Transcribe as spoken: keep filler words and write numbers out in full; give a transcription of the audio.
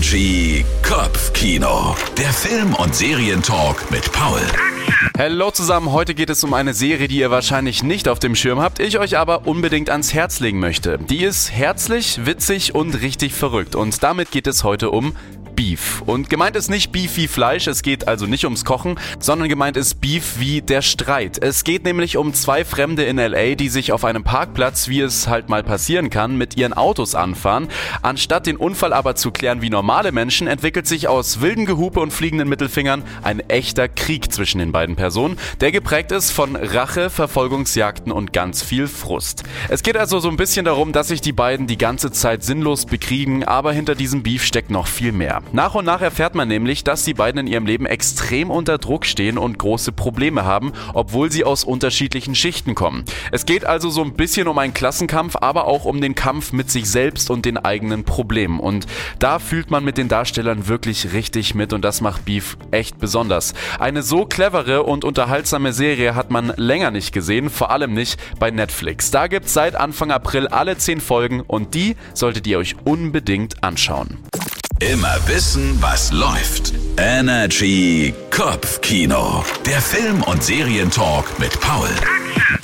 Energy Kopfkino. Der Film- und Serientalk mit Paul. Hallo zusammen, heute geht es um eine Serie, die ihr wahrscheinlich nicht auf dem Schirm habt, ich euch aber unbedingt ans Herz legen möchte. Die ist herzlich, witzig und richtig verrückt und damit geht es heute um Beef. Und gemeint ist nicht Beef wie Fleisch, es geht also nicht ums Kochen, sondern gemeint ist Beef wie der Streit. Es geht nämlich um zwei Fremde in L A, die sich auf einem Parkplatz, wie es halt mal passieren kann, mit ihren Autos anfahren. Anstatt den Unfall aber zu klären wie normale Menschen, entwickelt sich aus wilden Gehupe und fliegenden Mittelfingern ein echter Krieg zwischen den beiden Personen, der geprägt ist von Rache, Verfolgungsjagden und ganz viel Frust. Es geht also so ein bisschen darum, dass sich die beiden die ganze Zeit sinnlos bekriegen, aber hinter diesem Beef steckt noch viel mehr. Nach und nach erfährt man nämlich, dass die beiden in ihrem Leben extrem unter Druck stehen und große Probleme haben, obwohl sie aus unterschiedlichen Schichten kommen. Es geht also so ein bisschen um einen Klassenkampf, aber auch um den Kampf mit sich selbst und den eigenen Problemen. Und da fühlt man mit den Darstellern wirklich richtig mit und das macht Beef echt besonders. Eine so clevere und unterhaltsame Serie hat man länger nicht gesehen, vor allem nicht bei Netflix. Da gibt's seit Anfang April alle zehn Folgen und die solltet ihr euch unbedingt anschauen. Immer wissen, was läuft. Energy Kopfkino. Der Film- und Serientalk mit Paul.